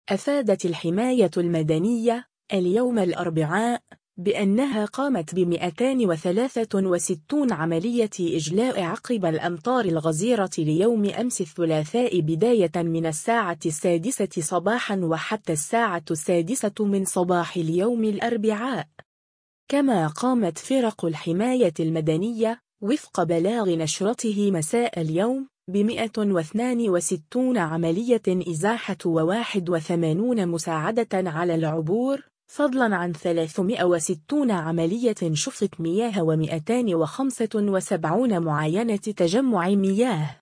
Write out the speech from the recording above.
أفادت الحماية المدنية اليوم الأربعاء بأنها قامت ب263 عملية إجلاء عقب الأمطار الغزيرة ليوم أمس الثلاثاء بداية من الساعة 6 صباحا وحتى الساعة 6 من صباح اليوم الأربعاء. كما قامت فرق الحماية المدنية وفق بلاغ نشرته مساء اليوم ب162 عملية إزاحة و81 مساعدة على العبور، فضلا عن 360 عملية شفط مياه و275 معاينة تجمع مياه.